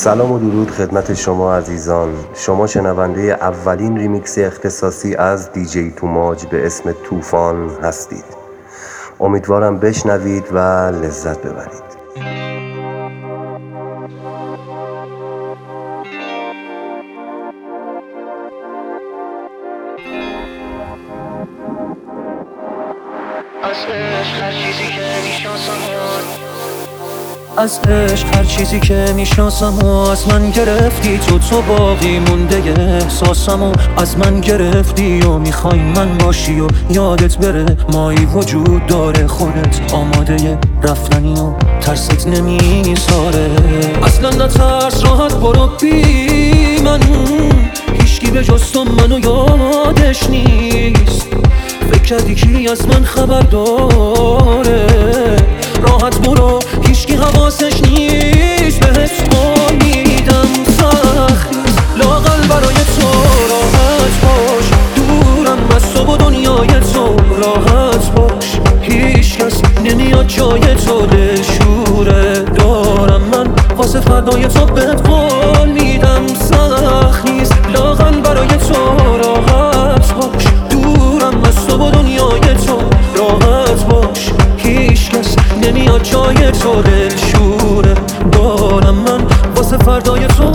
سلام و درود خدمت شما عزیزان. شما شنونده اولین ریمیکس اختصاصی از دیجی توماج به اسم طوفان هستید. امیدوارم بشنوید و لذت ببرید. از عشق هر چیزی که میشناسم و از من گرفتی تو باقی مونده احساسم و از من گرفتی و میخوای من باشی و یادت بره مایی وجود داره، خودت آماده رفتنی و ترست نمیساره. اصلا نترس، راحت برو بی من، هیچکی به جز تو منو یادش نیست. فکر کردی کی از من خبر داره؟ راحت برو، هیچکی حواسش نیست. بهت قول میدم سخت نیست، لااقل برای تو راحت باش. دورم از تو و دنیای تو راحت باش. هیچ کس نمیاد جای تو، دلشوره دارم من واسه فردای تو. بهت قول میدم سخت نیست، لااقل برای تو راحت باش. دورم از تو و دنیای تو راحت باش. هیچ کس نمیاد جای تو، دلشوره دارم من واسه فردای تو.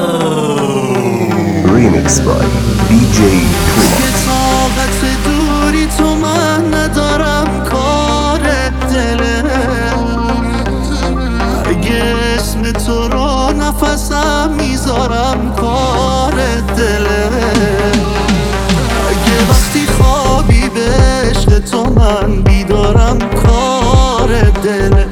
ریمیکس بای دیجی توماج. طاقت دوری تو من ندارم، کار دله. اگه اسم تو رو نفسم میذارم، کار دله. اگه وقتی خوابی به عشق تو من بیدارم، کار دله.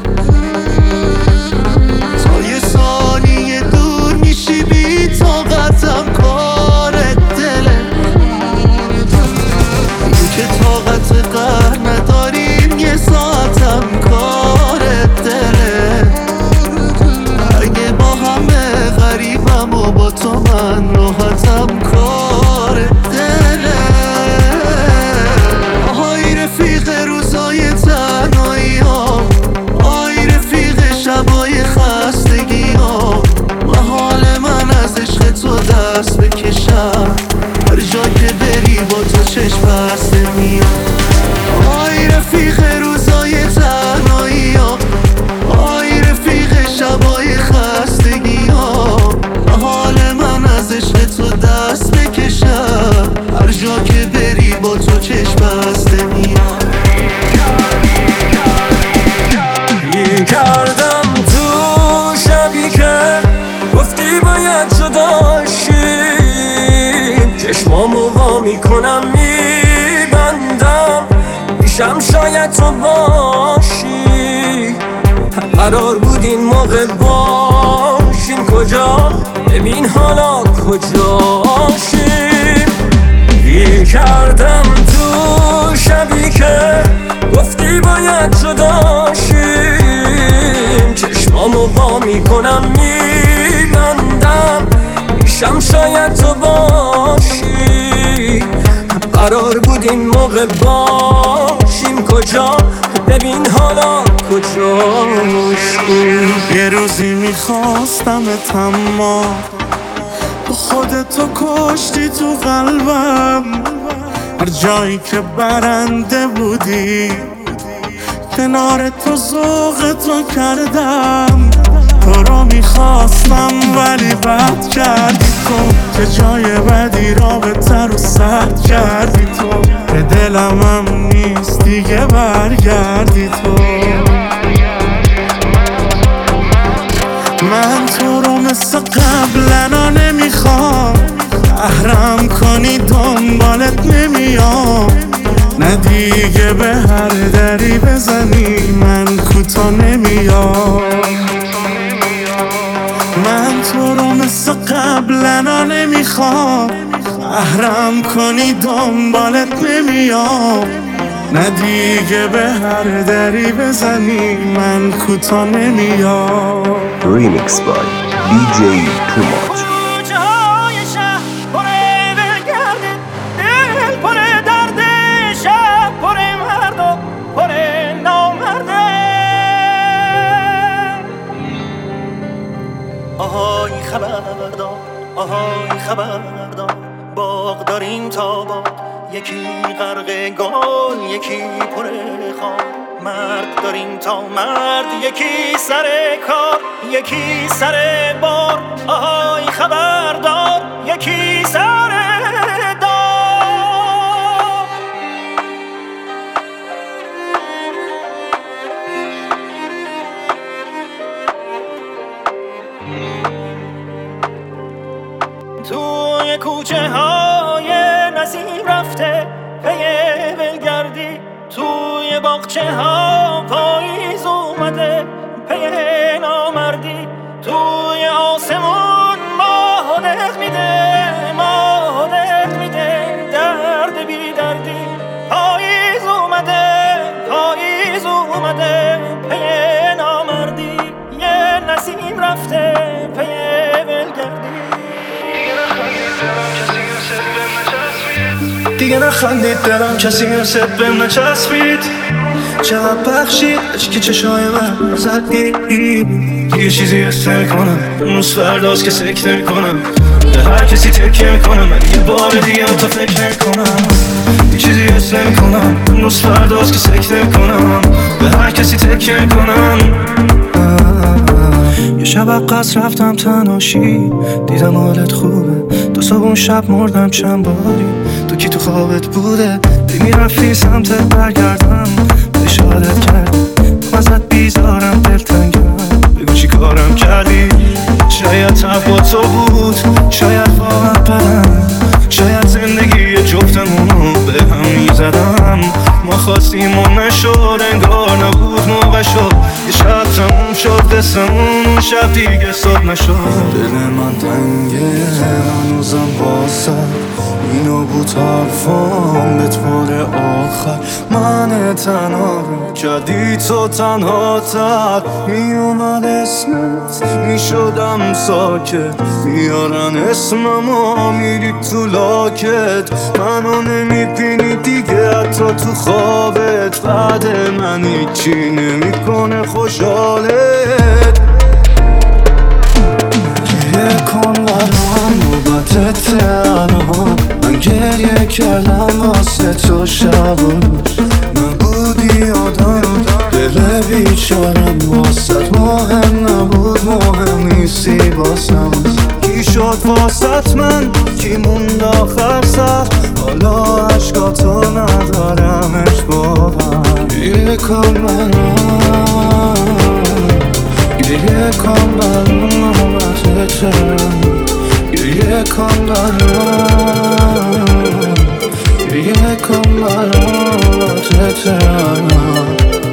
تا یه ثانیه دور میشی بی طاقتم، کار دله. این که طاقت قهر نداریم یه ساعتم، کار دله. اگه با همه غریبم و با تو من راحتم، کار دله. آهای رفیق روزای تنهایی ها، آهای رفیق شبای خستگی ها. محال من از عشق تو دست بکشم، هر جا که بری با تو چشم بسته میام. آهای رفیق روزای تنهایی ها، آهای رفیق شبای خستگی ها. محال من از عشق تو دست بکشم، هر جا که بری با تو چشم بسته میام. گیر کردم تو شبی که گفتی باید جدا شیم. چشمامو وا میکنم میبندم، پیشم شاید تو باشی. قرار بود این موقع باشیم کجا؟ ببین حالا کجاشیم. گیر کردم تو شبی که گفتی باید جدا شیم. چشمامو وا میکنم میبندم، پیشم شاید تو باشی. قرار بود این موقع باشیم کجا؟ ببین حالا کجاشیم. یه روزی میخواستمت اما با خودتو کشتی تو قلبم. هر جایی که برنده بودی کنار تو ذوق تو کردم. تو رو میخواستم ولی بد کردی تو، که جای بدی رابطه رو سرد کردی تو. به دلم هم نیست دیگه برگردی تو. من تو رو مثل قبلنا نمیخوام، احرام کنی دنبالت نمیام. نه دیگه به هر دری بزنی من کوتا نمیام. من تو رو مثل قبلنا نمیخوام، احرام کنی دنبالت نمیام. نه دیگه به هر دری بزنی من کوتا نمیام. ریمیکس بای دیجی توماج. آهای آهای خبردار باغ داریم تا باد، یکی غرق گل یکی پر خار. مرد داریم تا مرد، یکی سر کار یکی سر بار. آهای خبردار یکی سر دار. توی کوچه های نسیم رفته پی ولگردی، توی باغچه ها پاییز اومده پی نامردی. توی آسمون ماه دق میده، ماه دق میده درد بی دردی. پاییز اومده، پاییز اومده پی نامردی. یه نسیم رفته پی ولگردی. دیگه نخندید دلم کسی مثل بهم نچسبید. چقدر بخشید که چشای من زدید. دیگه چیزی حس نمی‌کنم، اون روز فرداست که سکت نمی‌کنم. به هر کسی تکیه می‌کنم، من یه بار دیگه تو فکر نمی‌کنم. دیگه چیزی حس نمی‌کنم، اون روز فرداست که سکت نمی‌کنم. به هر کسی تکیه می‌کنم. یه شب قصر رفتم تناشی، دیدم حالت خوبه. دو صبح شب مردم چند باری، تو کی تو خوابت بوده؟ میرفتی سمتت برگردم، اشارت کردی ازت بیزارم دلتنگم. بگو چی کارم کردی؟ شاید تب با تو بود، شاید واقعا بدم، شاید زندگی جفتمونو به هم میزدم. ما خواستیم و نشد، انگار نبود موقع شد. یه شب تموم شد قصمون، اون شب دیگه صبح نشد. دل من تنگه هنوزم واسه اینو بود حرفام به طور آخر. من تنها رو کردی تو تنها تر. میومد اسمت میشدم ساکت، میارن اسممو میری تو لاکت. منو نمیبینی دیگه حتی تو خوابت، بعد من هیچی نمیکنه خوشحالت. گریه کن برام نوبت تنها، من گریه کردم واسه تو شب و روز. نبودی آدم دل بیچارم، واسط مهم نبود مهم نیستی باسم. کی شد واسط من، کی موند آخر سر، حالا عشقاتو ندارمش باور. گریه کن برام، گریه کن برام نوبت تنها. گریه کن برام، گریه کن برام تنها.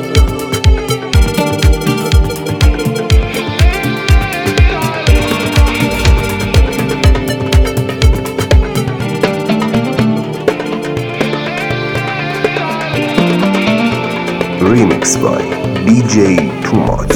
Remix by DJ Too Much.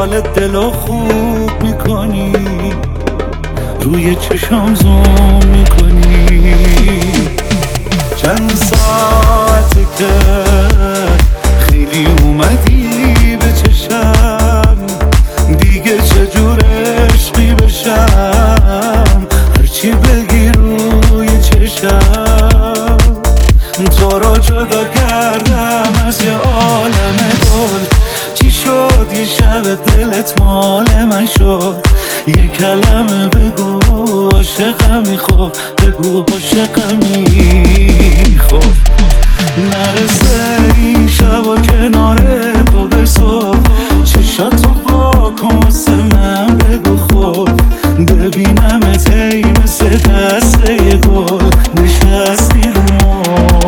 حال دلو خوب میکنی، روی چشام زوم میکنی. چند ساعته که خیلی اومدی به چشم، دیگه چجور عشقی بشم، هرچی بگی روی چشم. تو رو جدا کردم از یه عالم گل، چی شد یه شب دلت مال من شد؟ یه کلمه بگو عاشقمی، خب بگو عاشقمی، خب نرسه این شب و کنار تو به صبح، چشاتو واکن واسه من بگو خب، ببینمت ای مثل دسته گل نشستی رو ما.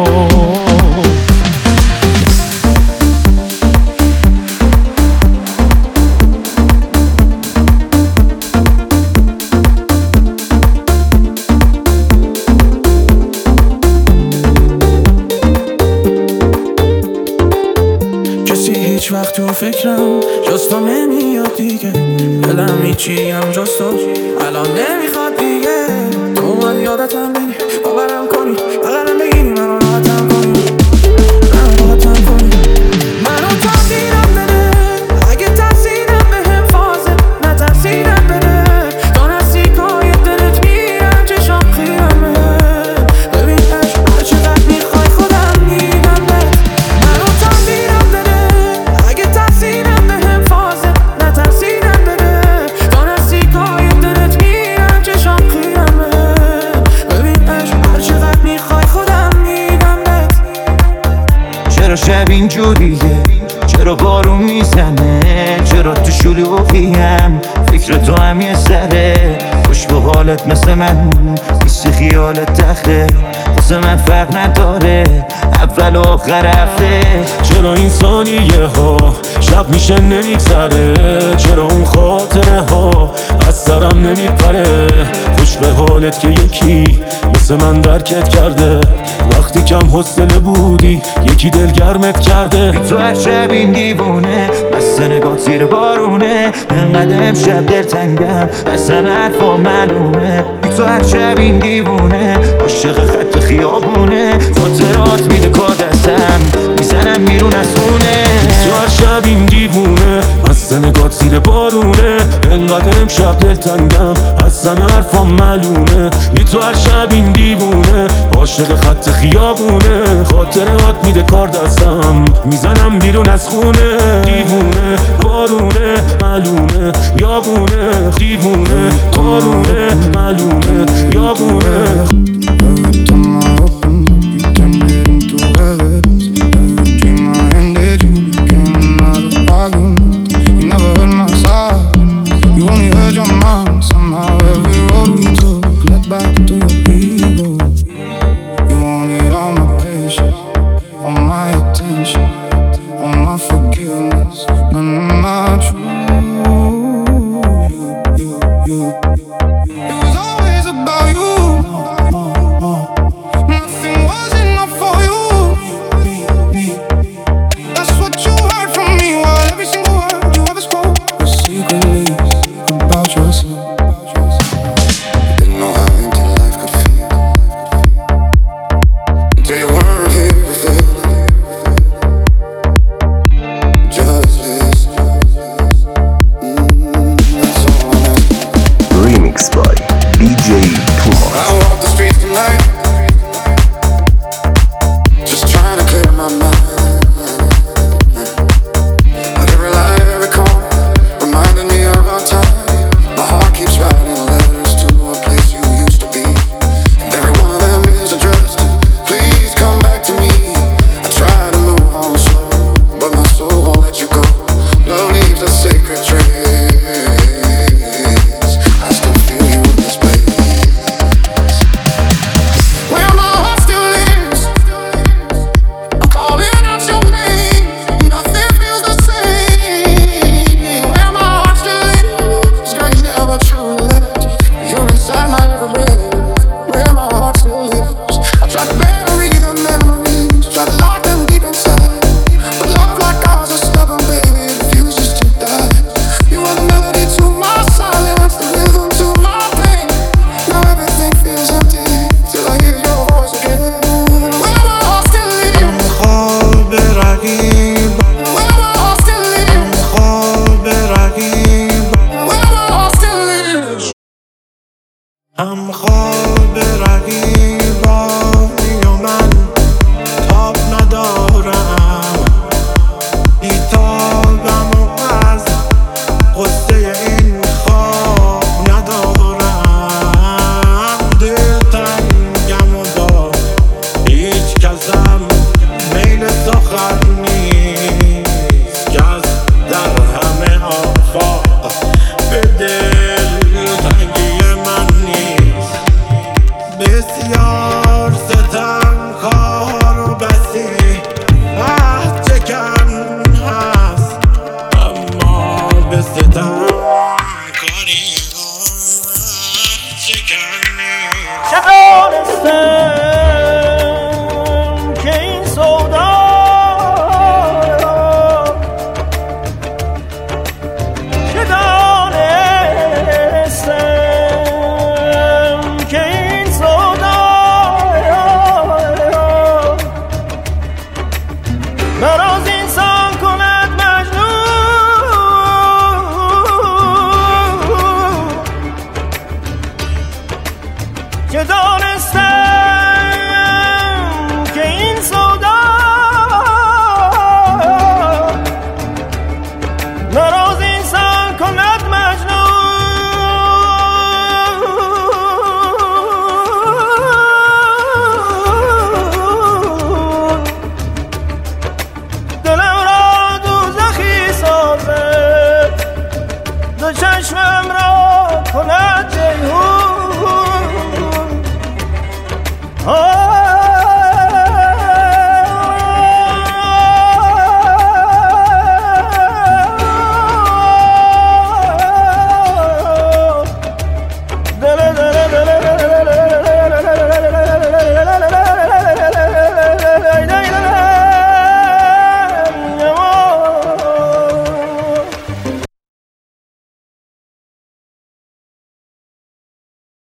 هیچ وقت تو فکرم جز تو نمیاد دیگه، دلم هیچیم جز تو الان نمیخواد دیگه. تو اومد یادتم بگی باورم کنی، بغلم بگیری منو راحتم کنی، منو راحتم کنی، منو تاثیرم بده. اگه تاثیرم به هم فازه نه تاثیرم بده، تا نزدیکای دلت میرم چشام خیرمه. ببین عشق هر چقدر میخوای خودم میدم بهت، منو تاثیرم بده. اگه تاثیرم به هم فازه نه تاثیرم بده، تا نزدیکای دلت میرم چشام خیرمه. ببین عشق هر چقدر میخوای خودم میدم بهت. چرا شب اینجوریه؟ چرا بارون میزنه؟ چرا تو شلوغیم؟ فکر تو هم یه سره، خوش به حالت مثل من نیست، خیالت تخته واسه من فرق نداره اول و آخر هفته. چرا این ثانیه ها شب میشه نمیگذره؟ چرا اون خاطره ها از سرم نمیپره؟ خوش به حالت که یکی مثل من درکت کرده، وقتی کم حوصله بودی یکی دلگرمت کرده. بی تو هر شب این دیوونه بس نگاه زیر بارونه، انقدر امشب دلتنگم اصلا حرفا معلومه. بی تو هر شب این دیوونه عاشق خط خیابونه، خاطرات میده کار دستم میزنم بیرون از خونه. تو هر شب این دیوونه اصلا نگاه زیر بارونه، انقدر امشب دلتنگم اصلا حرفا معلومه. بی تو هر شب این دیوونه عاشق خط خیابونه، خاطرات میده کار دستم میزنم بیرون از خونه. دیوونه بارونه معلومه یابونه، دیوونه بارونه معلومه یابونه. هم خواب رقیبانی و من تاب ندارم، بیتابم و از قصه این خواب ندارم. دلتنگم و با هیچ کسم میل سخن نیست که از در همه آفاق به دلتنگی من نیست. بسیار ستمکار و بسی عهد چکن هست، اما به ستمکاری عهد چکن نیست. چه دانستم که این سودا چه دانستم که این سودا مرا از انسان کند مجنون، چه دانستم که این سودا مرا از انسان کند مجنون. دلم را دوزخی سازد، دو چشمم را کند